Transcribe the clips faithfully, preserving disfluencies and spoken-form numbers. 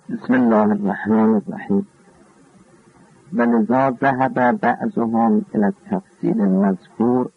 بسم الله الرحمن الرحیم. ولذا ذهب بعضهم الى التفصیل المذکور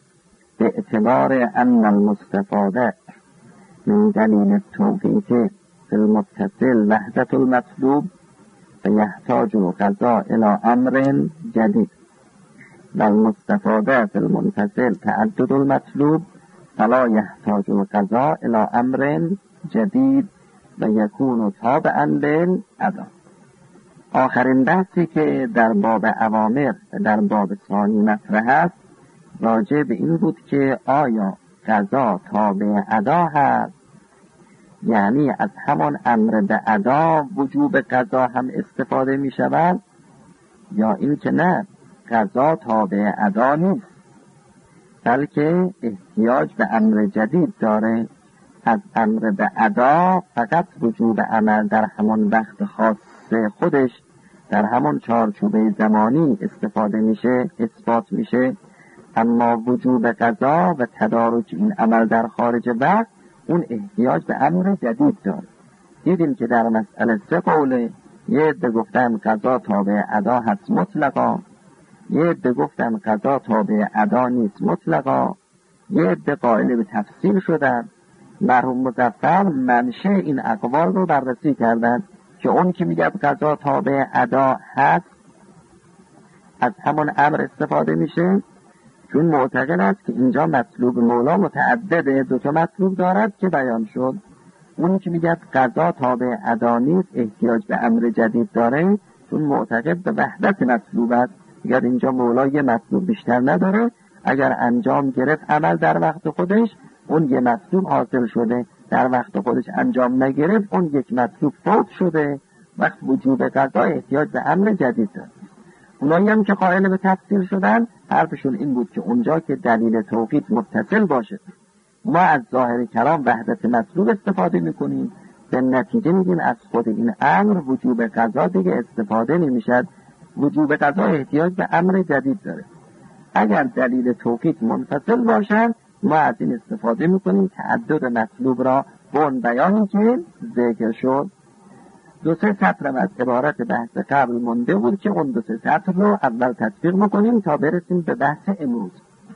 باعتبار ان المستفاده من دلیل التوقیت فی المتصل وحدة المطلوب فیحتاج القضاء الى امر جدید و المستفاده فی المنفصل تعدد المطلوب فلا یحتاج القضاء الى امر جدید و یکون تابعا للأدا. آخرین بحثی که در باب اوامر در باب ثانی مطرح است راجع به این بود که آیا قضا تابع ادا هست، یعنی از همان امر به ادا وجوب قضا هم استفاده می شود، یا این که نه، قضا تابع ادا نیست بلکه احتیاج به امر جدید داره. از امر به ادا فقط وجوب عمل در همان وقت خاص خودش در همان چارچوبه زمانی استفاده میشه، اثبات میشه، اما وجوب قضا و تدارک این عمل در خارج وقت اون احتیاج به امر جدید داره. دیدیم که در مسئله سه قوله، یه عده گفتن قضا تابع ادا هست مطلقا، یه عده گفتن قضا تابع ادا نیست مطلقا، یه عده قائل به تفصیل شدن. مرحوم مظفر منشه این اقوال رو بررسی کردن که اون که میگه قضا تابع ادا هست از همون امر استفاده میشه، چون معتقد است که اینجا مطلوب مولا متعدده، دو تا مطلوب دارد که بیان شد. اون که میگه قضا تابع ادا نیست احتیاج به امر جدید داره، چون معتقد به وحدت مطلوب است. اگر اینجا مولا یه مطلوب بیشتر نداره، اگر انجام گرفت عمل در وقت خودش اون یه مطلوب حاصل شده، در وقت خودش انجام نگرفت اون یک مطلوب فوت شده، وقت وجوب قضا احتیاج به امر جدید داره. اونایی هم که قائل به تفصیل شدن حرفشون این بود که اونجا که دلیل توقیت متصل باشه ما از ظاهر کلام وحدت مطلوب استفاده میکنیم، به نتیجه میگیم از خود این امر وجوب قضا دیگه استفاده نمیشد، وجوب قضا احتیاج به امر جدید داره. اگر دلیل توقیت منفصل باشد ما از این استفاده میکنیم تعدد مطلوب را به اون بیانی که ذکر شد. دو سه سطر از عبارت بحث قبل مونده بود که اون دو سه سطر رو اول تطبیق میکنیم تا برسیم به بحث امروز.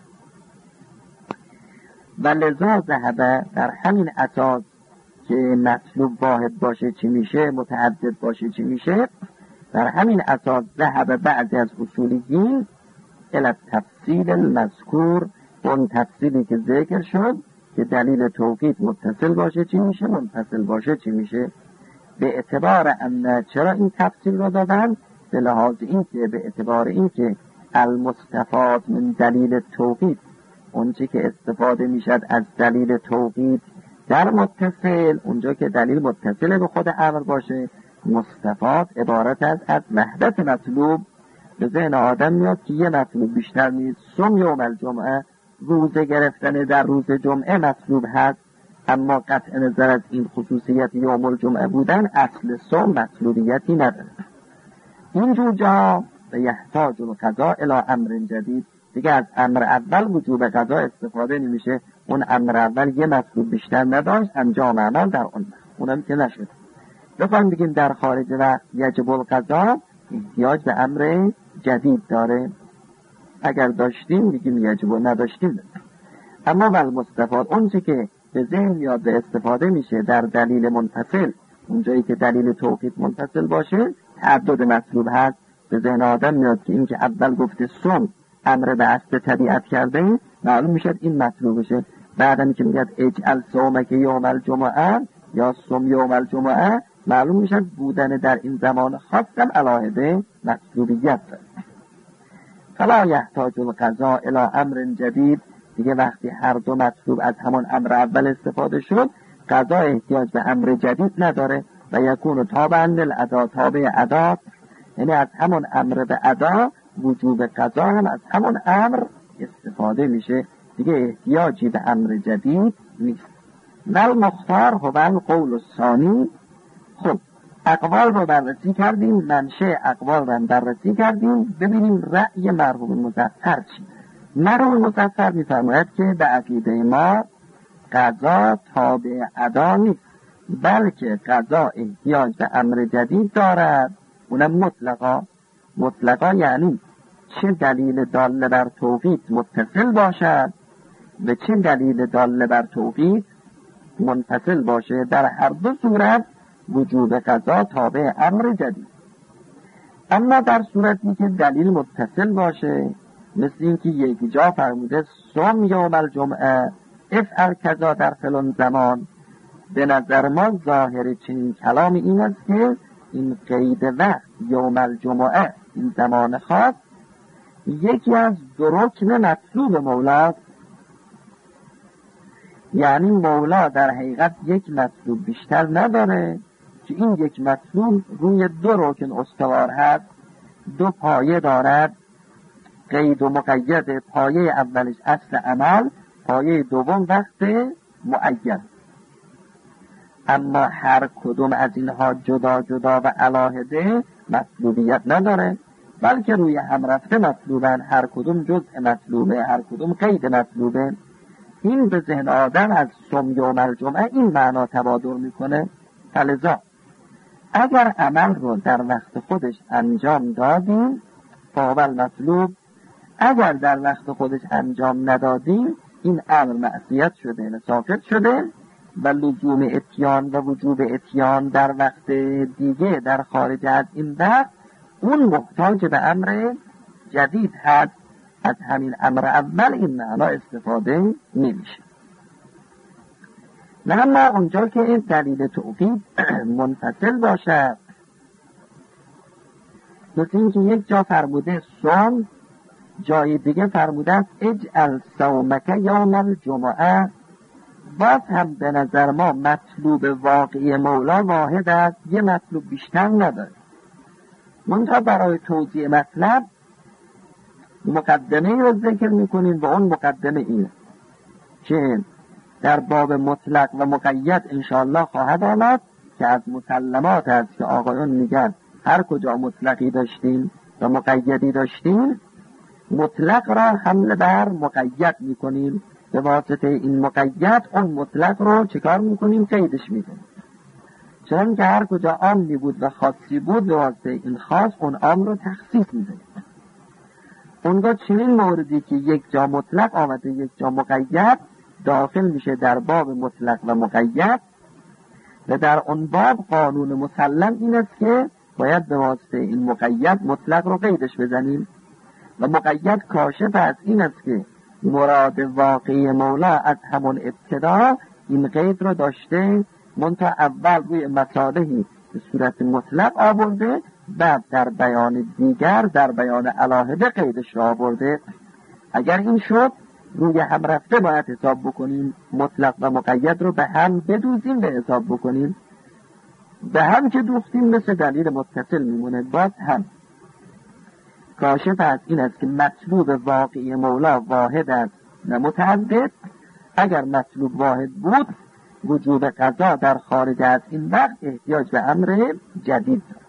و لذا ذهب، در همین اساس که مطلوب واحد باشه چی میشه، متعدد باشه چی میشه، در همین اساس ذهب بعضی از اصولیین الی تفصیل المذکور، اون تفصیلی که ذکر شد که دلیل توقیت متصل باشه چی میشه، منفصل باشه چی میشه. به اعتبار ان، چرا این تفصیل رو دادن؟ به لحاظ این که به اعتبار این که المستفاد من دلیل توقیت، اون چی که استفاده میشد از دلیل توقیت در متصل، اونجا که دلیل متصل به خود امر باشه، مستفاد عبارت است از وحدت مطلوب. به ذهن آدم میاد که یه مطلوب بیشتر نیست، صوم یوم الجمعه، روزه گرفتن در روز جمعه مطلوب هست، اما قطع نظر از این خصوصیت یوم الجمعه بودن اصل صوم مطلوبیتی نداره. اینجور جا به یحتاج القضاء الی امر جدید، دیگه از امر اول وجوب قضا استفاده نمیشه، اون امر اول یه مطلوب بیشتر نداشت، انجام عمل در اون اونم که نشد. بخوایم بگیم در خارج وقت یجب القضاء احتیاج به امر جدید داره، اگر داشتیم بگیم یجب و نداشتیم. اما ول مستفاد، اون چه که به ذهن میاد به استفاده میشه در دلیل منفصل، اونجایی که دلیل توقیت منفصل باشه تعدد مطلوب هست. به ذهن آدم میاد که این که اول گفته صوم امر به اصل طبیعت کرده، معلوم میشد این مطلوبشه. بعدم که میگه اجعل صومک یوم الجمعه یا صوم یوم الجمعه، معلوم میشد بودن در این زمان خاصم علاهده مطلوبیت داره. فلا یحتاج القضاء الی امر جدید، دیگه وقتی هر دو مطلوب از همون امر اول استفاده شد قضا احتیاج به امر جدید نداره. و یکون تابعا للأدا، تابع ادا، یعنی از همون امر به ادا وجوب قضا هم از همون امر استفاده میشه، دیگه احتیاجی به امر جدید نیست. ول مختار هو القول الثانی. خب اقوال رو بررسی کردیم، منشه اقوال رو بررسی کردیم، ببینیم رأی مرحوم مظفر چی. مرحوم مظفر میفرماید که به عقیده ما قضا تابع ادا نیست، بلکه قضا احتیاج به امر جدید دارد، اونم مطلقا. مطلقا یعنی چه دلیل داله بر توقیت متصل باشد و چه دلیل داله بر توقیت منفصل باشه، در هر دو صورت وجوب قضا تابع امر جدید. اما در صورتی که دلیل متصل باشه، مثل این که یک جا فرموده صوم یوم الجمعه افعل کذا در فلان زمان، به نظر ما ظاهر چنین کلام این است که این قید وقت یوم الجمعه، این زمان خاص، یکی از دو رکن مطلوب مولا، یعنی مولا در حقیقت یک مطلوب بیشتر نداره که این یک مطلوب روی دو رکن استوار هست، دو پایه دارد، قید و مقید. پایه اولش اصل عمل، پایه دوم وقت معین. اما هر کدوم از اینها جدا جدا و علاهده مطلوبیت نداره، بلکه روی هم رفته مطلوبن، هر کدوم جزء مطلوبه، هر کدوم قید مطلوبه. این به ذهن آدم از صوم یوم الجمعه این معنا تبادر میکنه. فلذا اگر عمل رو در وقت خودش انجام دادیم فاول مطلوب، اگر در وقت خودش انجام ندادیم این امر معصیت شده، ساقط شده و لزوم اتیان و وجوب اتیان در وقت دیگه در خارج از این وقت اون محتاج به امر جدید هست. از همین امر اول این معنا استفاده نمیشه. نه اما اونجا که این دلیل توقیت منفصل باشد، مثل این که یک جا فرموده صوم، جای دیگه فرموده است اجعل صومک یوم الجمعه، باز هم به نظر ما مطلوب واقعی مولا واحد است، یه مطلوب بیشتر نداره. منتها برای توضیح مطلب مقدمه رو ذکر میکنیم و اون مقدمه اینه که در باب مطلق و مقید انشاءالله خواهد آمد که از مسلمات است که آقایون میگن هر کجا مطلقی داشتیم و مقیدی داشتیم، مطلق را حمل بر مقید میکنیم، به واسطه این مقید اون مطلق رو چکار میکنیم؟ قیدش میکنیم. چون که هر کجا عامی بود و خاصی بود، به واسطه این خاص اون عام رو تخصیص میکنیم. اونگاه چنین موردی که یک جا مطلق آمده یک جا مقید داخل میشه در باب مطلق و مقید، و در اون باب قانون مسلم این است که باید به واسطه این مقید مطلق رو قیدش بزنیم. و مقید کاشف از این است که مراد واقعی مولا از همون ابتدا این قید رو داشته، منتها اول روی مصالحی به صورت مطلق آورده، بعد در بیان دیگر در بیان علاهده قیدش را آورده. اگر این شد روی هم رفته باید حساب بکنیم، مطلق و مقید رو به هم بدوزیم به حساب بکنیم. به هم که دوختیم مثل دلیل متصل میمونه. باز هم کاشف از این است که مطلوب واقعی مولا واحد است نه متعدد. اگر مطلوب واحد بود وجوب قضا در خارج از این وقت احتیاج به امر جدید دارد.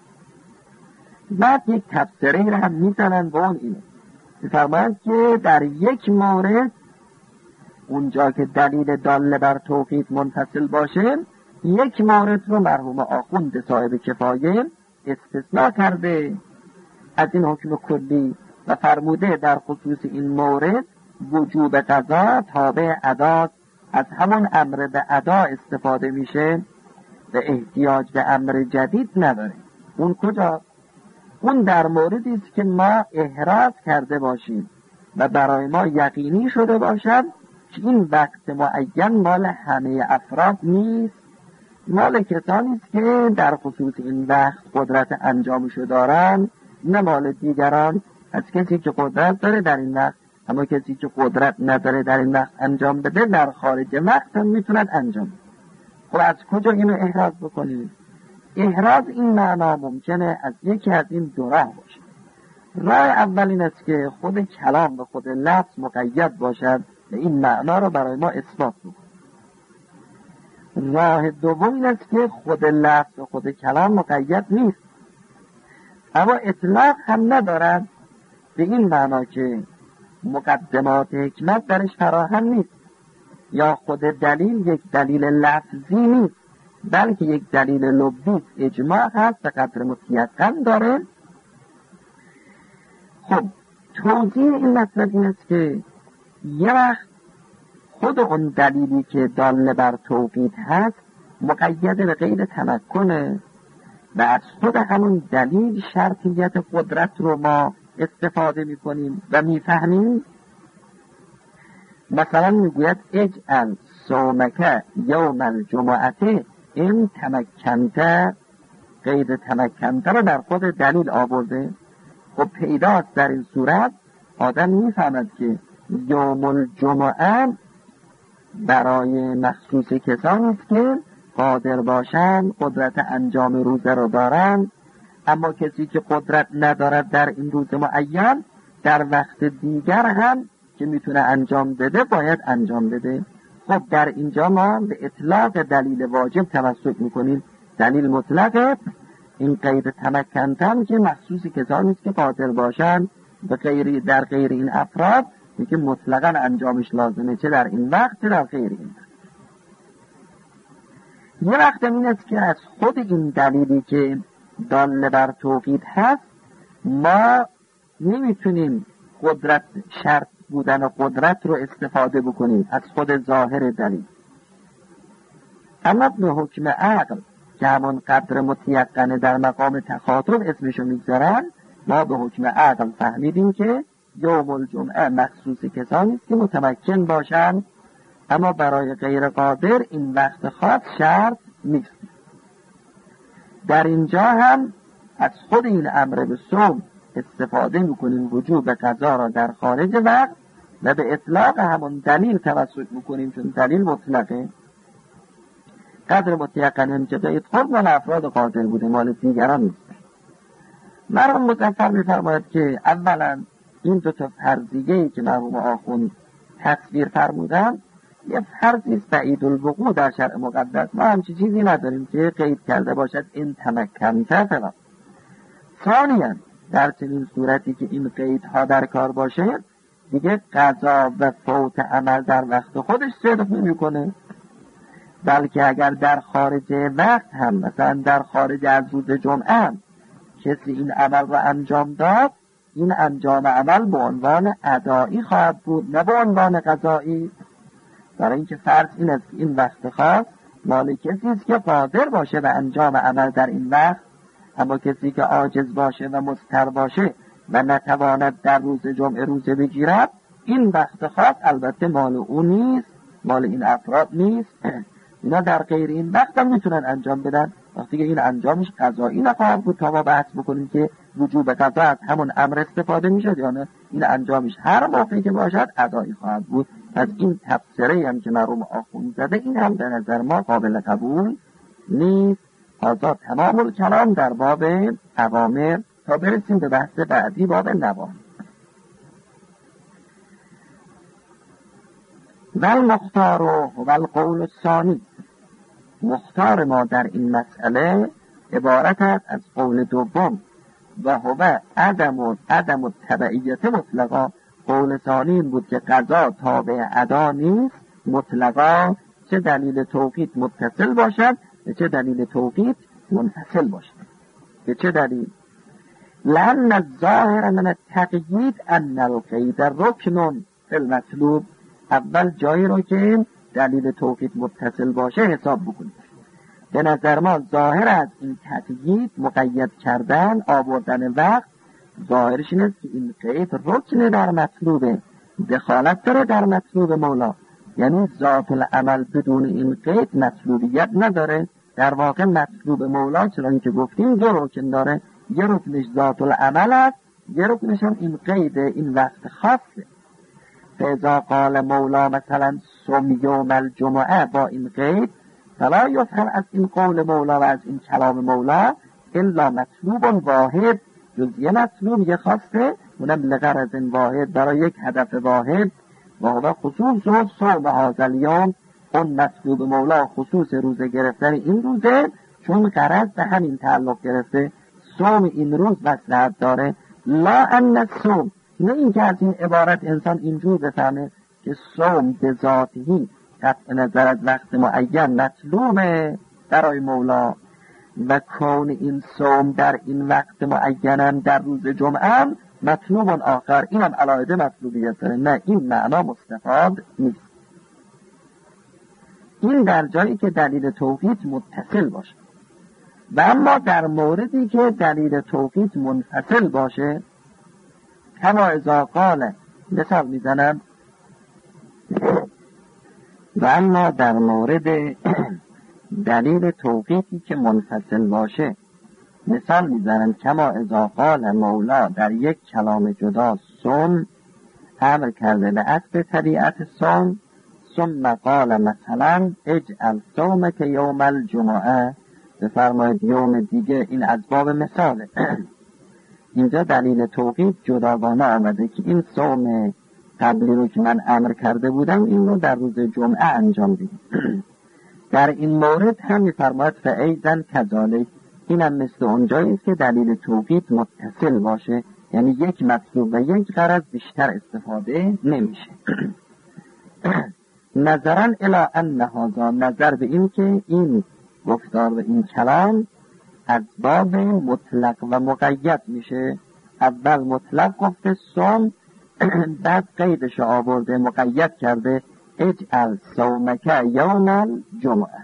بعد یک تفسیری را هم میزنن و اون اینه می‌فرمایند که در یک مورد اونجا که دلیل داله بر توقیت منفصل باشه، یک مورد رو مرحوم آخوند صاحب کفایه استثناء کرده از این حکم کلی و فرموده در خصوص این مورد وجوب قضا تابع ادا، از همون امر به ادا استفاده میشه و احتیاج به امر جدید نداره. اون کجا؟ اون در موردی است که ما احراز کرده باشیم و برای ما یقینی شده باشد که این وقت معین مال همه افراد نیست، مال کسانی است که در خصوص این وقت قدرت انجامشو دارن، نه مال دیگران. از کسی که قدرت داره در این وقت، اما کسی که قدرت نداره در این وقت انجام بده در خارج وقت هم میتوند انجام بده. خب از کجا اینو احراز بکنیم؟ احراز این معنا ممکنه از یکی از این دو راه باشه. راه اول این است که خود کلام و خود لفظ مقید باشد و این معنا رو برای ما اثبات بکنه. راه دوم این است که خود لفظ و خود کلام مقید نیست، اما اطلاق هم ندارد به این معنا که مقدمات حکمت درش فراهم نیست، یا خود دلیل یک دلیل لفظی نیست، بلکه یک دلیل لبی اجماع هست و قدر متیقن داره. خب توضیح این مطلب این است که یه وقت خود اون دلیلی که داله بر توقید هست مقید به غیر تمکنه و از خود همون دلیل شرطیت قدرت رو ما استفاده میکنیم و میفهمیم. مثلا میگوید اجعل صومک یوم الجمعه این تمکنته، غیر تمکنته رو در خود دلیل آورده. خب پیداست در این صورت آدم میفهمد که یوم الجمعه برای مخصوص کسانی است که قادر باشند، قدرت انجام روزه رو دارند، اما کسی که قدرت ندارد در این روز معین در وقت دیگر هم که میتونه انجام بده باید انجام بده. خب در اینجا ما به اطلاق دلیل واجب توسط میکنیم. دلیل مطلقه این قید تمکنتم که مخصوص کسانی است که قادر باشند به غیر در غیر این افراد میگه مطلقاً انجامش لازمه، چه در این وقت چه در غیر این وقت. یه وقت این است که از خود این دلیلی که داله بر توقید هست ما نمیتونیم قدرت شرط بودن و قدرت رو استفاده بکنیم از خود ظاهر دلیل، اما به حکم عقل که همون قدر متیقنه در مقام تخاطب اسمشو میگذارن، ما به حکم عقل فهمیدیم که یوم الجمعه مخصوص کسانی است که متمکن باشند، اما برای غیر قادر این وقت خاص شرط نیست. در اینجا هم از خود این امر به صوم استفاده میکنیم، وجوب قضا را در خارج وقت و به اطلاق همون دلیل توسط میکنیم چون دلیل مطلقه. قدر متیقن هم که قید خود مال افراد قادر بوده، مال دیگران نیست. مرحوم مظفر میفرماید که اولا این دو تا فرضیه‌ای که مرحوم آخوند تصویر فرمودن یه فرضی است بعید الوقوع در شرع مقدس. ما همچی چیزی نداریم که قید کرده باشد این تمکنته فلان. ثانیاً در چنین صورتی که این قیدها در کار باشه دیگه قضا و فوت عمل در وقت خودش صدق نمی‌کنه، بلکه اگر در خارج وقت هم مثلا در خارج از روز جمعه هم کسی این عمل را انجام داد، این انجام عمل به عنوان ادایی خواهد بود نه به عنوان قضایی. برای اینکه فرض این است که این وقت خاص مال کسی است که قادر باشه و انجام عمل در این وقت، اما کسی که عاجز باشه و مضطر باشه و نتواند در روز جمعه روزه بگیرد، این وقت خاص البته مال او نیست، مال این افراد نیست. اینا در غیر این وقت هم میتونن انجام بدن، وقتی که این انجامش قضایی نخواهد بود تا ما بحث بکنیم که وجوب قضا از همون امر استفاده میشد یا نه، این انجامش هر موقعی که باشد ادایی خواهد بود. از این تفسیری هم که مرحوم آخوند زده این هم به نظر ما قابل قبول نیست. حالا تمام الکلام در باب اوامر تا برسیم به بحث بعدی باب نواهی. و المختار و القول الثانی، مختار ما در این مسئله عبارت است از قول دوم و هو عدم و عدم التبعیت مطلقا. قول ثانی این بود که قضا تابع ادا نیست مطلقا، چه دلیل توقیت متصل باشد و چه دلیل توقیت منفصل باشد. به چه دلیل؟ لأن الظاهر من التقیید ان القید رکن فی المطلوب. اول جایی رو که دلیل توقیت متصل باشه حساب بکنید. به نظر ما ظاهر از این تقیید مقید کردن آوردن وقت ظاهرش این است که این قید رکن در مطلوبه، دخالت داره در مطلوب مولا، یعنی ذات العمل بدون این قید مطلوبیت نداره. در واقع مطلوب مولا چون که گفتیم دو رکن داره، یه رکنش ذات العمل است، یه رکنش هم این قید این وقت خاصه. فاذا قال مولا مثلا صم یوم الجمعه با این قید، فلا یفهم از این قول مولا و از این کلام مولا الا مطلوب واحد، جز یه مطلوب یه خواسته، اونم لغرض واحد برای یک هدف واحد و هو خصوص و صوم هذا اليوم. اون مطلوب مولا خصوص روزه گرفتن این روزه چون غرض به همین تعلق گرفته. صوم این روز مصلحت داره، لا ان الصوم، نه این که از این عبارت انسان اینجور بفهمه که صوم به ذاتهی قطع نظر از وقت معین مطلوبه، برای مولا و کون این صوم در این وقت معینن در روز جمعه مطلوب آخر، اینم علاهده مطلوبیت داره. نه، این معنا مستفاد نیست. این در جایی که دلیل توقیت متصل باشه. و اما در موردی که دلیل توقیت منفصل باشه، کما اذا قال، مثال میزنم، و اما در مورد دلیل توقیتی که منفصل باشه، مثال میزنم کما اذا قال مولا، در یک کلام جدا صوم امر کرده به اصل طبیعت صوم، ثم قال مثلا اجعل صومک یوم الجمعه، بفرماید یوم دیگه. این از باب مثاله. اینجا دلیل توقیت جداگانه آمده که این صوم قبلی رو که من امر کرده بودم این رو در روز جمعه انجام بدیم. در این مورد هم می‌فرماید فایضا کذالک، اینم مثل اونجایی است که دلیل توقیت متصل باشه، یعنی یک مطلوب و یک غرض بیشتر استفاده نمیشه. نظرا الی ان هذا، نظر به این که این گفتار و این کلام از باب مطلق و مقید میشه. اول مطلق گفته صوم، بعد قیدش آورده مقید کرده اجعل صومک یوم الجمعه.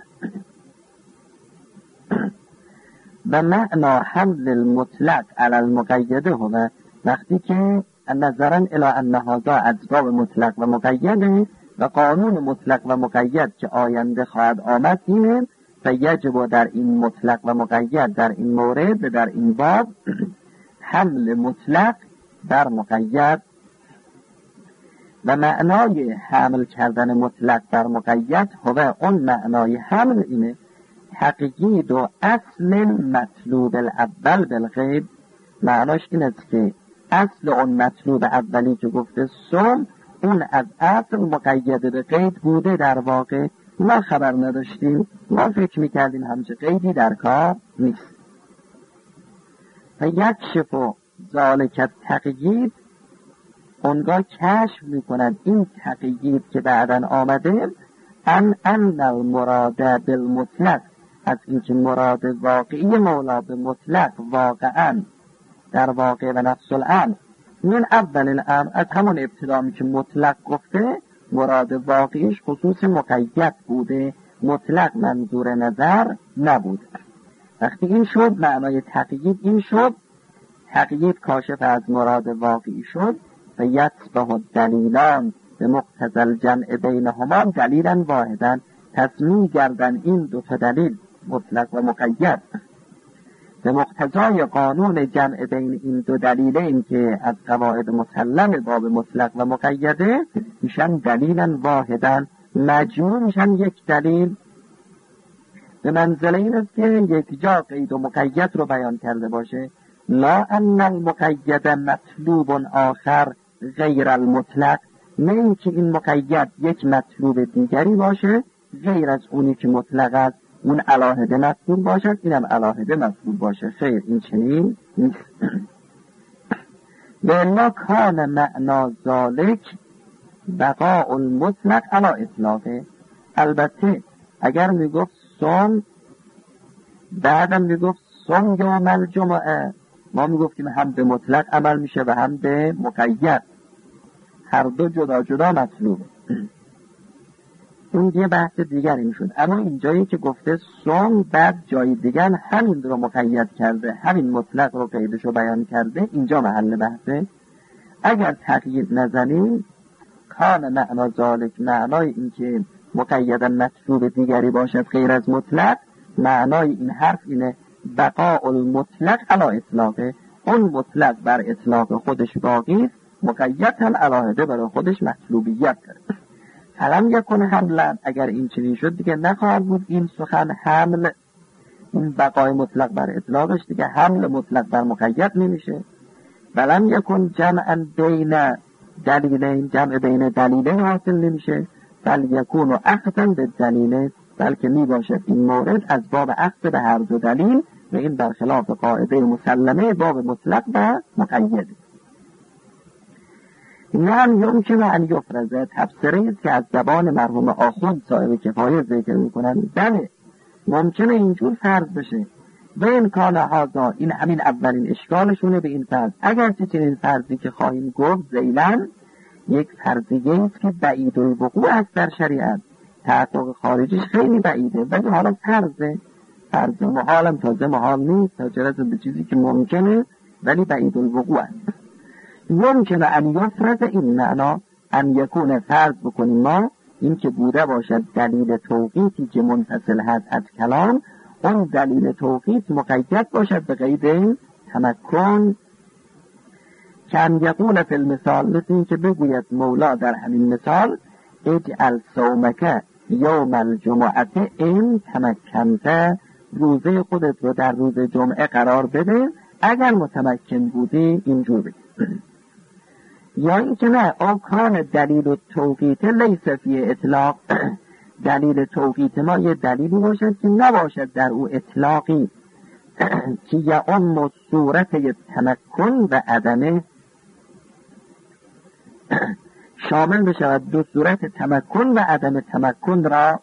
و معنا حمل المطلق علی المقید هو، وقتی که نظرا الی ان هذا از باب مطلق و مقیده و قانون مطلق و مقید که آینده خواهد آمد اینه، و یجب در این مطلق و مقید در این مورد در این باب حمل مطلق بر مقید. و معنای حمل کردن مطلق بر مقید هو، اون معنای حمل اینه تقیید و اصل مطلوب الاول بالغیب. معناش این است که اصل اون مطلوب اولی که گفته صوم، اون از اصل مقید به قید بوده. در واقع ما خبر نداشتیم، ما فکر میکردیم همچه قیدی در کار نیست. و یک شفو ذالک تقیید، اونگاه کشف میکند این تقیید که بعداً آمده، ان ان المراد بالمطلق، از اینکه مراد واقعی مولا به مطلق واقعاً در واقع و نفس الامر من اول الامر، از همون ابتدا که مطلق گفته مراد واقعیش خصوص مقید بوده، مطلق منظور نظر نبود. وقتی این شد معنای تقیید این شد، تقیید کاشف از مراد واقعی شد و یتبع دلیلان به مقتضی الجمع بینهما دلیلا واحدا، تصمیم گردن این دو تا دلیل مطلق و مقید به مقتضای قانون جمع بین این دو دلیل، این که از قواعد مسلم باب مطلق و مقیده، میشن دلیلا واحدا، مجموع میشن یک دلیل. به منزله این است که یک جا قید و مقید رو بیان کرده باشه، لا ان المقید مطلوب آخر غیر المطلق، نه اینکه این مقید یک مطلوب دیگری باشه غیر از اونی که مطلق است، اون علاهده مطلوب باشد اینم علاهده مطلوب باشه. خیر، این چنین نیست. بلا کان معنا ذالک بقاء المطلق علی اطلاقه. البته اگر میگفت صوم بعدم میگفت صوم یوم الجمعه، ما میگفتیم هم به مطلق عمل میشه و هم به مقید، هر دو جدا جدا مطلوبه. اون یه بحث دیگری میشد. اما اینجایی که گفته صوم بعد جای دیگر همین رو مقید کرده، همین مطلق رو قیدش رو بیان کرده، اینجا محل بحثه. اگر تقیید نزنیم کان معنا ذالک، معنای این که مقیدا مطلوب دیگری باشد غیر از مطلق، معنای این حرف اینه بقاء المطلق علی اطلاقه، اون مطلق بر اطلاق خودش باقی است، مقید هم علاهده برای خودش مطلوبیت داره. فلم یکن حملا، اگر این چنین شد دیگه نخواهد بود این سخن حمل، این بقای مطلق بر اطلاقش دیگه حمل مطلق بر مقید نمیشه. فلم یکن جمعا بین دلیلین، جمع بین دلیلین حاصل نمیشه. بل یکون و اخذن به دلیلین، بلکه می باشد این مورد از باب اخذ به هر دو دلیل، و این برخلاف قاعده مسلمه باب مطلق و مقید. نعم یمکن ان یفرزه، تفسیری است که از زبان مرحوم آخوند صاحب کفایه ذکر میکنند. بله ممکنه اینجور فرض بشه. و این کان هذا، این همین اولین اشکالشونه به این فرض. اگر چنین فرضی که خواهیم گفت ذیلن یک فرضیه است که بعید الوقوع است در شریعت، تحقق خارجیش خیلی بعیده، ولی حالا فرضه، فرض محالم تازه محال نیست، تا جرس به چیزی که ممکنه ولی بعید الوقوع است. ممکنه ان یفرض، این معنا ان یکون فرض بکنیم ما این که بوده باشد دلیل توقیتی که منفصل هست از کلام، اون دلیل توقیت مقید باشد به قید تمکن. که ان یقول فی المثال، مثل این که بگوید مولا در همین مثال اجعل صومک یوم الجمعه این تمکنت، روزه خودت رو در روز جمعه قرار بده اگر متمکن بودی اینجور بگی. یا این که نه او کان دلیل و توقیت لیس فی اطلاق، دلیل توقیت ما یه دلیلی باشد که نباشد در او اطلاقی که یا ام صورت تمکن و عدمه، شامل بشود دو صورت تمکن و عدم تمکن را.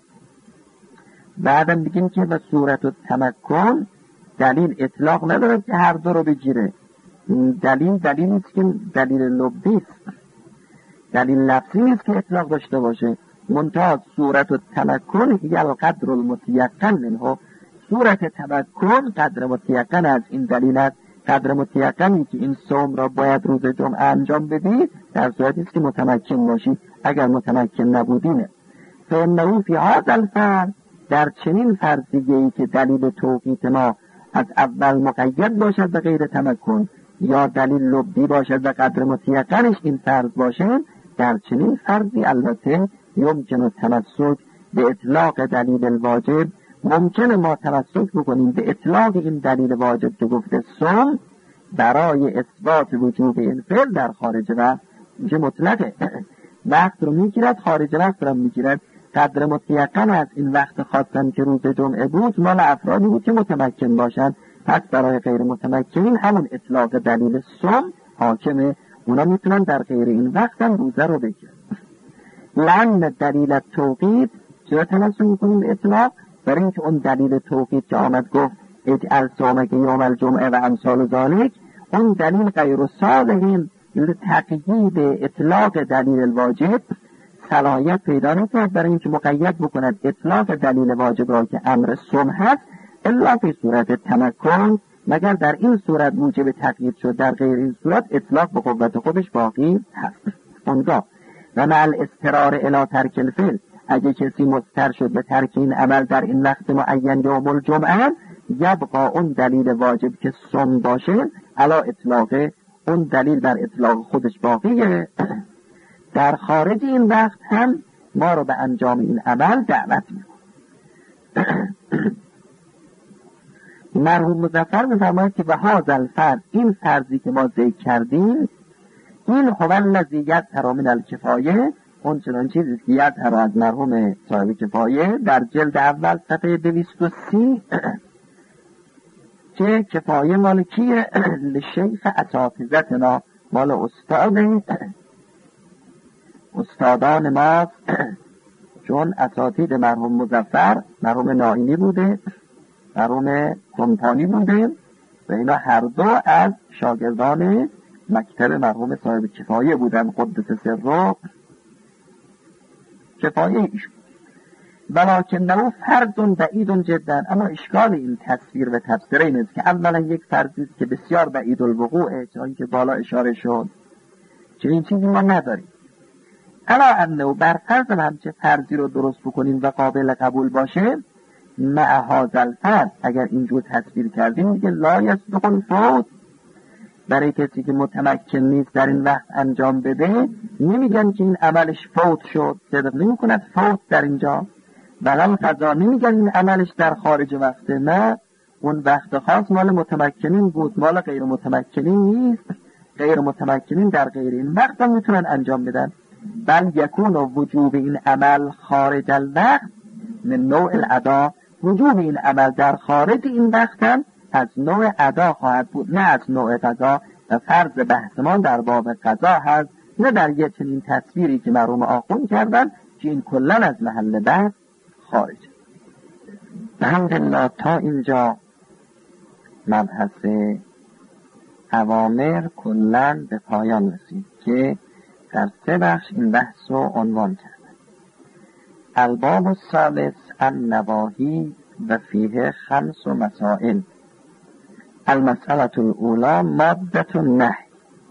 بعدم بگیم که و صورت و تمکن دلیل اطلاق ندارد که هر دو رو بگیره. دلیل دلیلی است که دلیل لفظی است، دلیل لفظی نیست که اطلاق داشته باشه. منتها صورت و تمکن هی القدر المتیقن منه، صورت تمکن قدر متیقن از این دلیل است. قدر متیقنی که این صوم را باید روز جمعه انجام بدی در صورتی است که متمکن باشی، اگر متمکن نبودینه. فانه فی هذا الفرض، در چنین فرضیه‌ای که دلیل توقیت ما از اول مقید باشد به غیر تمکن یا دلیل لفظی باشد و قدر متیقنش این فرض باشد، در چنین فرضی البته یمکن التمسک به اطلاق دلیل الواجب، ممکنه ما تمسک بکنیم به اطلاق این دلیل واجب که گفته صوم برای اثبات وجوب این فعل در خارج وقت، میشه مطلقه، وقت رو میگیرد خارج وقت رو میگیرد. قدر متیقن از این وقت خواستن که روز جمعه بود مال افرادی بود که متمکن باشن، پس برای غیر متمکنین همون اطلاق دلیل صوم حاکمه، اونا میتونن در غیر این وقت هم روزه رو بگیرن. لن دلیل توقیت، چرا تمسک میکنیم به اطلاق؟ برای اینکه اون دلیل توقیت که آمد گفت اجعل صومک یوم الجمعه و امثال ذالک، اون دلیل غیر صالحین لتقیید اطلاق دلیل الواجب صلاحیت پیدا نکرد برای اینکه مقید بکند اطلاق دلیل واجب را که امر صوم هست الا فی صورت تمکن، مگر در این صورت موجب تقیید شد، در غیر این صورت اطلاق به قوت خودش باقی هست. اونگاه و مع الاضطرار الی ترک الفعل، اگه کسی مضطر شد به ترک این عمل در این وقت معین یوم الجمعه، یبقا اون دلیل واجب که صوم باشه علی اطلاق، اون دلیل در اطلاق خودش باقیه. در خارج این وقت هم ما رو به انجام این عمل دعوت میکنه. مرحوم مظفر میفرماید که به هذا الفرض، این فرضی که ما ذکر کردیم، این هو الذی یظهر من الکفایه، اون چنان چیزی که یظهر از مرحوم صاحب کفایه در جلد اول صفحه دویست و سی که کفایه مال کیه؟ لشیخ اساتذتنا، مال استاد استادان ما، چون اساتید مرحوم مظفر مرحوم ناینی بوده، مرحوم کمپانی بوده و اینا هر دو از شاگردان مکتب مرحوم صاحب کفایه بودن قدس سره، کفایه ایشون. ولکنه فرض بعید جدا، اما اشکال این تصویر و تفسیر این است که اولا یک فرضی است که بسیار بعید الوقوعه، چون که بالا اشاره شد چنین چیزی ما نداریم. الا انه بر فرض هم چه فرضی رو درست بکنیم و قابل قبول باشه، مع هذا الفرض اگر اینجور تصویر کردیم دیگه لا یصدق الفوت، برای کسی که متمکن نیست در این وقت انجام بده نمیگن که این عملش فوت شد، صدق نمی کند فوت در اینجا، ولن قضا نمیگن این عملش در خارج وقته، نه اون وقت خاص مال متمکنین بود، مال غیر متمکنین نیست، غیر متمکنین در غیر این وقت هم میتونن انجام بدن. بل یکون وجوب این عمل خارج الوقت من نوع الادا، وجوب این عمل در خارج این وقت هم از نوع ادا خواهد بود، نه از نوع قضا، و فرض بحثمان در باب قضا هست، نه در یه چنین تصویری که مرحوم آخوند کردن که این کلن از محل بحث خارج. الحمدلله تا اینجا مبحث اوامر کلاً به پایان رسید که در سه بخش این بحث رو عنوان کرد. الباب الثالث النواهی و فیه خمس و مسائل. المسئله الاولی مادة النهی.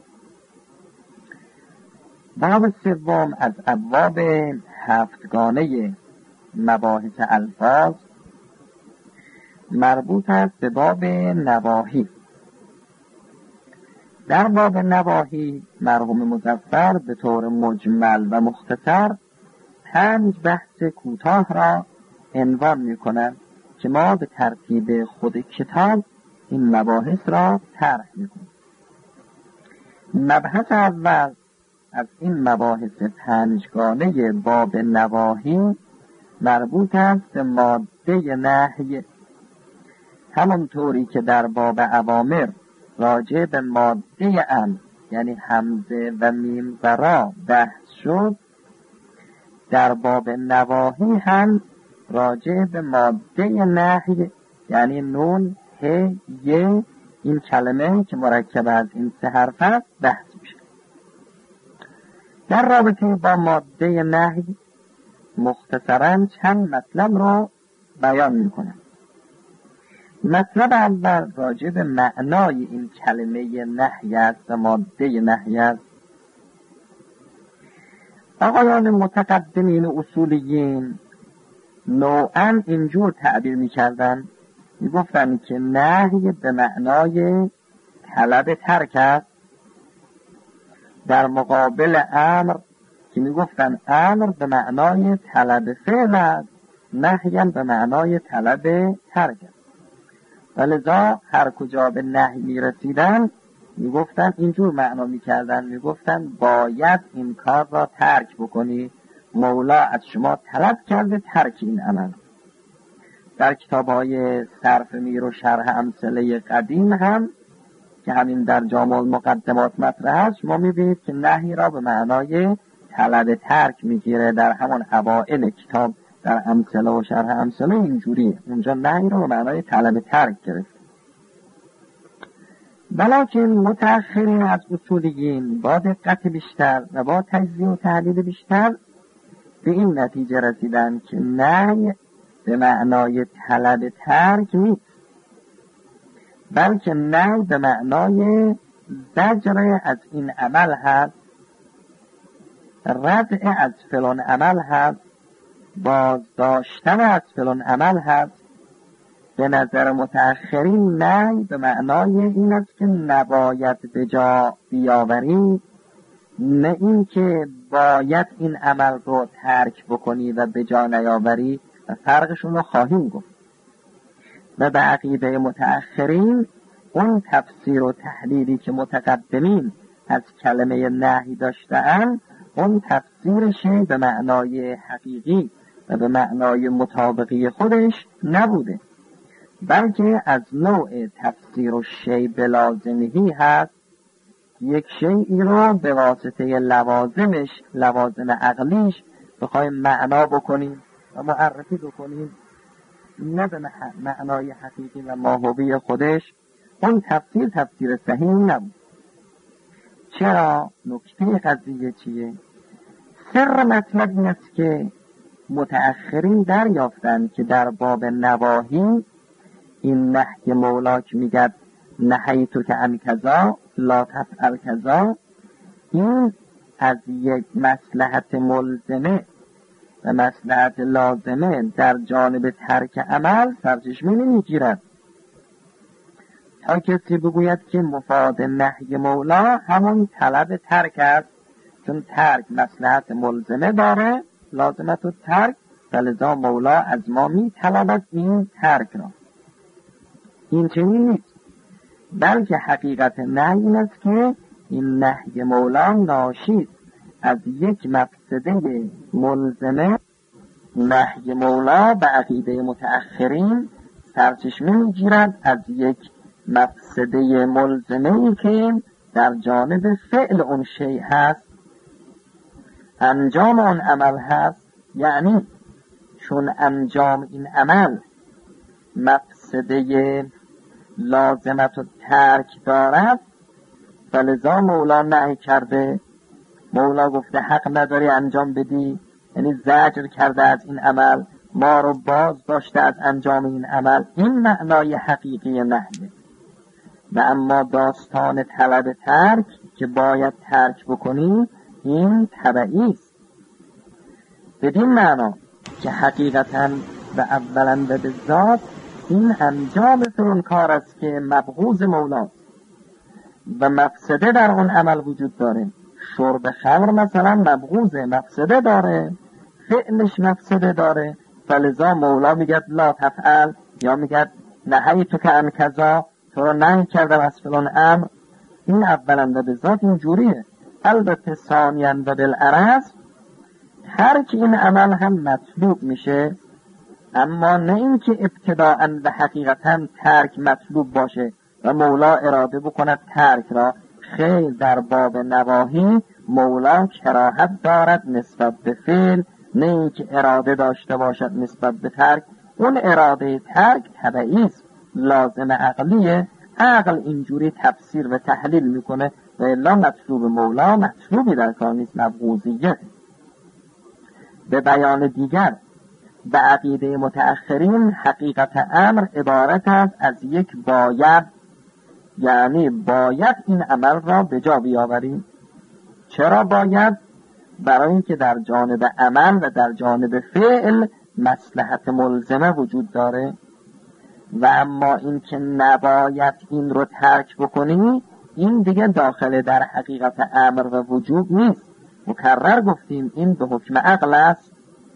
باب سوم از ابواب هفتگانه مباحث الفاظ مربوط است به باب نواهی. در باب نواهی مرحوم مظفر به طور مجمل و مختصر پنج بحث کوتاه را عنوان می کنند که ما به ترتیب خود کتاب این مباحث را طرح می کنیم. مبحث اول از این مباحث پنجگانه باب نواهی مربوط است به ماده نهی. همونطوری که در باب اوامر راجع به ماده امر یعنی همزه و میم و را بحث شد، در باب نواهی هم راجع به ماده نهی یعنی نون، ه، ی این کلمه که مرکب از این سه حرف است بحث میشه. در رابطه با ماده نهی مختصراً چند مطلب رو بیان میکنم. مطلب اول راجع به معنای این کلمه نهی است و ماده نهی است. آقایان متقدمین اصولیین نوعاً اینجور تعبیر میکردن، میگفتن که نهی به معنای طلب ترک است، در مقابل امر که میگفتن امر به معنای طلب فعل است، نهی به معنای طلب ترک است. ولذا هر کجا به نهی میرسیدن میگفتن اینجور معنا میکردن، میگفتن باید این کار را ترک بکنی، مولا از شما طلب کرده ترک این عمل. در کتاب‌های صرف میر و شرح امثله قدیم هم که همین در جامع المقدمات مطرح است، شما میبینید که نهی را به معنای طلب ترک میگیره. در همون اوائل کتاب در امثله و شرح امثله اینجوریه، اونجا نهی را به معنای طلب ترک گرفت. بلکن متأخرین از اصولیین با دقت بیشتر و با تجزیه و تحلیل بیشتر به این نتیجه رسیدن که نهی به معنای طلب ترک نیست، بلکه نهی به معنای زجر از این عمل هست، ردع از فلان عمل هست، بازداشتن از فلان عمل هست. به نظر متأخرین نهی به معنای این است که نباید به جا بیاوری، نه این که باید این عمل رو ترک بکنی و به جا نیاوری، و فرقشون رو خواهیم گفت. و به عقیده متأخرین اون تفسیر و تحلیلی که متقدمین از کلمه نهی داشته‌اند، اون تفسیرش به معنای حقیقی و به معنای مطابقی خودش نبوده، بلکه از نوع تفسیر و شی بلازمهی هست. یک شیئی رو به واسطه لوازمش، لوازم عقلیش بخوایم معنا بکنیم و معرفی بکنیم، نه به معنای حقیقی و ماهوی خودش، اون تفسیر تفسیر صحیح نبود. چرا؟ نکته قضیه چیه؟ سر مطلب این است که متأخرین دریافتند که در باب نواهی این نهی مولا که میگد نهیتو که عن کذا لا تفعل کذا، این از یک مصلحت ملزمه و مصلحت لازمه در جانب ترک عمل سرچشمه نمیگیرد. تا کسی بگوید که مفاد نهی مولا همون طلب ترک است، چون ترک مصلحت ملزمه داره، لازمت و ترک، فلذا مولا از ما می طلبد این ترک را. این چنین نیست، بلکه حقیقت نهی این است که این نهی مولا ناشی از یک مفسده ملزمه. نهی مولا به عقیده متأخرین سرچشمه میگیرد از یک مفسده ملزمه‌ای که در جانب فعل اون شیء هست، انجام اون عمل هست. یعنی چون انجام این عمل مفسده لازمت و ترک دارد، فلذا مولا نهی کرده. مولا گفته حق نداری انجام بدی، یعنی زجر کرده از این عمل، ما رو باز داشته از انجام این عمل. این معنای حقیقی نهیه. و اما داستان طلب ترک که باید ترک بکنی، این تبعی است. بدین معنا که حقیقتاً و اولاً و به ذات این انجام اون کار است که مبغوض مولاست و مفسده در اون عمل وجود داره. شرب خمر مثلا مبغوضه، مفسده داره، فعلش مفسده داره، فلذا مولا میگه لا تفعل، یا میگه نهی تو که عن کذا، تو رو نهی کردم از فلان امر. این اولا و به ذات این جوریه. البته ثانیاً و بالعرض ترک این عمل هم مطلوب میشه، اما نه اینکه ابتداءً و حقیقتاً ترک مطلوب باشه و مولا اراده بکند ترک را. خیر، در باب نواهی مولا کراهت دارد نسبت به فعل، نه اینکه اراده داشته باشد نسبت به ترک. اون اراده ترک تبعی است، لازم عقلیه. عقل اینجوری تفسیر و تحلیل میکنه و الا مطلوب مولا مطلوبی در کار نیست، مبغوضیه. به بیان دیگر، به عقیده متأخرین حقیقت امر عبارت است از یک باید، یعنی باید این عمل را به جا بیاوریم. چرا باید؟ برای اینکه در جانب عمل و در جانب فعل مصلحت ملزمه وجود داره. و اما این که نباید این رو ترک بکنی، این دیگه داخل در حقیقت امر و وجوب نیست. مکرر گفتیم این به حکم عقل است.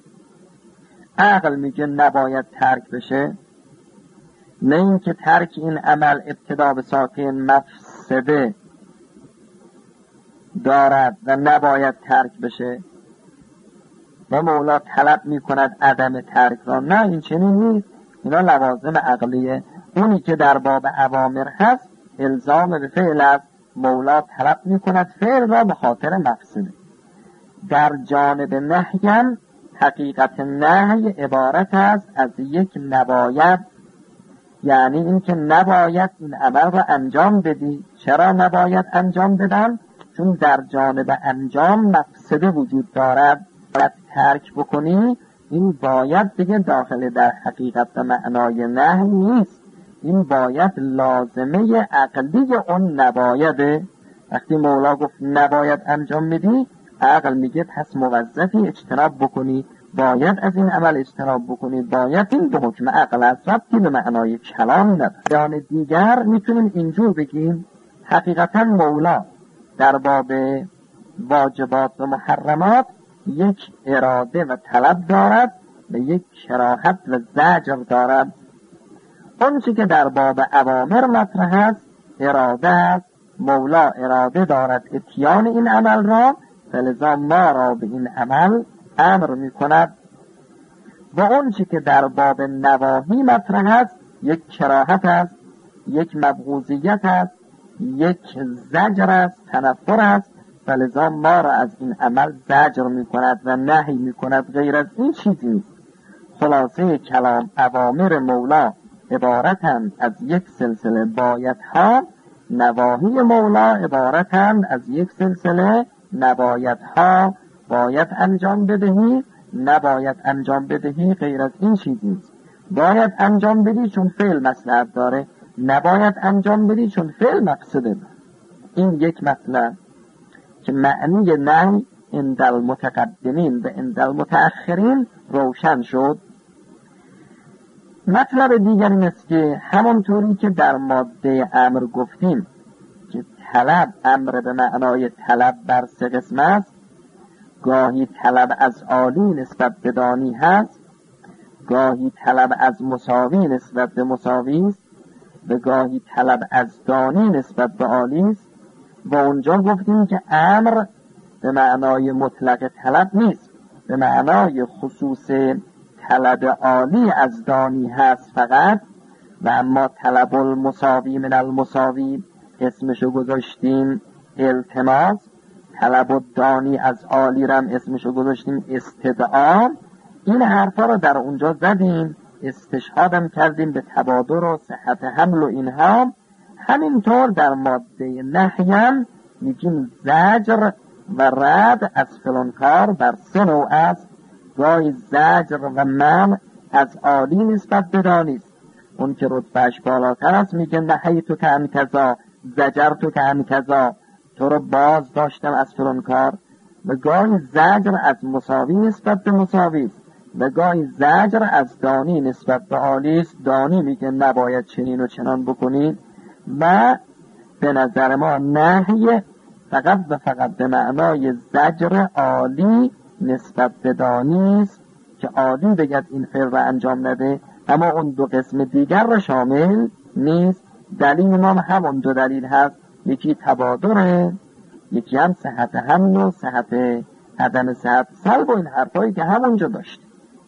عقل میگه نباید ترک بشه، نه اینکه ترک این عمل ابتدا به ساکن مفسده دارد و نباید ترک بشه و مولا طلب میکند عدم ترک را. نه، این چنین نیست. اینا لوازم عقلیه. اونی که در باب اوامر هست الزام به فعل است، مولا طلب میکند فعل را به خاطر مفسده. در جانب نهیم حقیقت نهی عبارت است از یک نباید، یعنی این که نباید این عمل را انجام بدی. چرا نباید انجام بدن؟ چون در جانب انجام مفسده وجود دارد، باید ترک بکنی. این باید دیگه داخل در حقیقت و معنای نهی نیست، این باید لازمه عقلی اون نبایده. وقتی مولا گفت نباید انجام میدی، عقل میگه پس موظفی اجتناب بکنی، باید از این عمل اجتناب بکنی. باید این به حکم عقل است، ربطی به معنای کلام نداره. بیان دیگر میتونیم اینجور بگیم حقیقتا مولا در باب واجبات و محرمات یک اراده و طلب دارد و یک کراهت و زجر دارد. اون چی که در باب اوامر مطرح است اراده است. مولا اراده دارد اتیان این عمل را، فلذا ما را به این عمل امر می کند. و اون چی که در باب نواهی مطرح است یک کراهت است، یک مبغوضیت است، یک زجر است، تنفر است، فلذا ما را از این عمل زجر می کند و نهی می کند. غیر از این چیزی نیست. خلاصه کلام اوامر مولا عبارتند از یک سلسله بایدها، نواهی مولا عبارتند از یک سلسله نبایدها. باید انجام بدهی، نباید انجام بدهی. غیر از این چیزی نیست. باید انجام بدی چون فعل مصلحت داره، نباید انجام بدی چون فعل مفسده داره. این یک مطلب که معنی نهی عند المتقدمین و عند المتأخرین روشن شد. مطلب دیگر این است که همانطوری که در ماده امر گفتیم که طلب، امر به معنای طلب بر سه قسم است. گاهی طلب از عالی نسبت به دانی هست، گاهی طلب از مساوی نسبت به مساوی است و گاهی طلب از دانی نسبت به عالی است. و اونجا گفتیم که امر به معنای مطلق طلب نیست، به معنای خصوص طلب عالی از دانی هست فقط. و اما طلب المساوی من المساوی اسمشو گذاشتیم التماس، طلب الدانی از عالی رم اسمشو گذاشتیم استدعا. این حرفا رو در اونجا زدیم استشهادم کردیم به تبادر و صحت حمل و اینها. همینطور در ماده نهیم میگیم زجر و رد از فلان کار بر سه نوع است. گاهی زجر و منع از عالی نسبت به دانی است، اون که رتبهش بالاتر است میگه نهیتو که عن کذا، زجرتو که عن کذا، تو رو باز داشتم از فلان کار. و گاهی زجر از مساوی نسبت به مساوی است و گاهی زجر از دانی نسبت به عالی است. دانی میگه نباید چنین و چنان بکنید. و به نظر ما نهی فقط و فقط به معنای زجر عالی نسبت به دانی است که عالی بگد این فعل را انجام نده، اما اون دو قسم دیگر را شامل نیست. دلیل ما همون دو دلیل هست، یکی تبادره، یکی هم صحت حمل و صحت عدم صحت سلب و این حرفایی که همونجا داشت.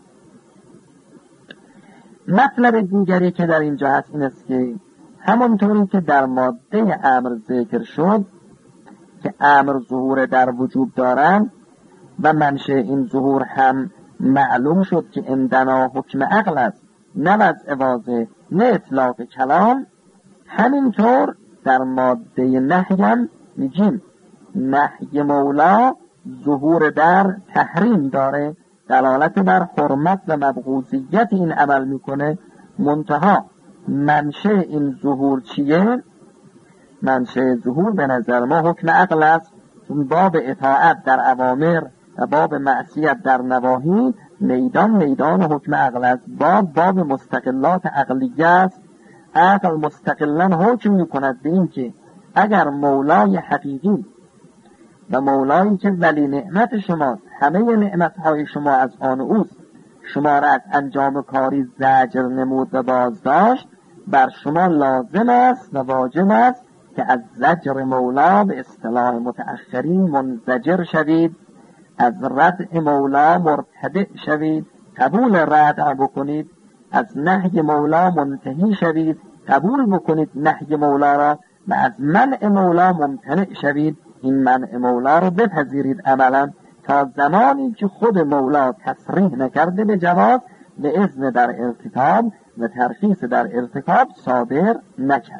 مطلب دیگری که در اینجا هست این است که همونطوری که در ماده امر ذکر شد که امر ظهور در وجود دارن و منشأ این ظهور هم معلوم شد که عندنا حکم عقل است، نه وضع واضح، نه اطلاق کلام. همینطور در ماده نهی هم میگیم نهی مولا ظهور در تحریم داره، دلالت بر حرمت و مبغوضیت این عمل میکنه. منتها منشأ این ظهور چیه؟ منشأ ظهور به نظر ما حکم عقل است، چون باب اطاعت در اوامر و باب معصیت در نواهی میدان میدان حکم عقل است. باب باب مستقلات عقلیه است. عقل مستقلا حکم میکند به این که اگر مولای حقیقی و مولایی که ولی نعمت شماست، همه نعمتهای شما از آن اوست، شما را از انجام کاری زجر نمود و بازداشت، بر شما لازم است و واجب است که از زجر مولا به اصطلاح متأخرین منزجر شوید، از رد مولا مرتدع شوید، قبول رد بکنید، از نهی مولا منتهی شوید، قبول بکنید نهی مولا را، و از منع مولا ممتنع شوید، این منع مولا را بپذیرید عملا، تا زمانی که خود مولا تصریح نکرده به جواز به اذن در ارتکاب و ترخیص در ارتکاب صادر نکرد.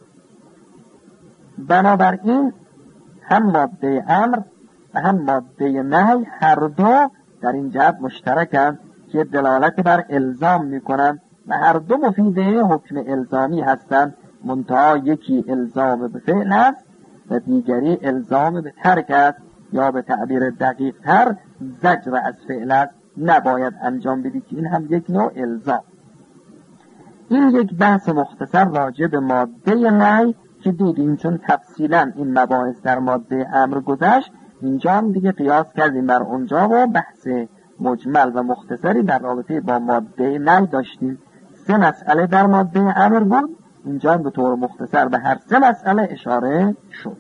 بنابراین هم ماده امر و هم ماده نهی هر دو در این جهت مشترکند که دلالت بر الزام میکنند و هر دو مفیده حکم الزامی هستند، منتها یکی الزام به فعل است و دیگری الزام به ترک است، یا به تعبیر دقیق تر زجر از فعل است، نباید انجام بدی، که این هم یک نوع الزام. این یک بحث مختصر راجع به ماده نهی که دیدیم، چون تفصیلا این مباحث در ماده امر گذشت، اینجا هم دیگه قیاس کردیم بر اونجا و بحث مجمل و مختصری در رابطه با ماده نهی داشتیم. سه مسئله در ماده امر بود، اینجا هم به طور مختصر به هر سه مسئله اشاره شد.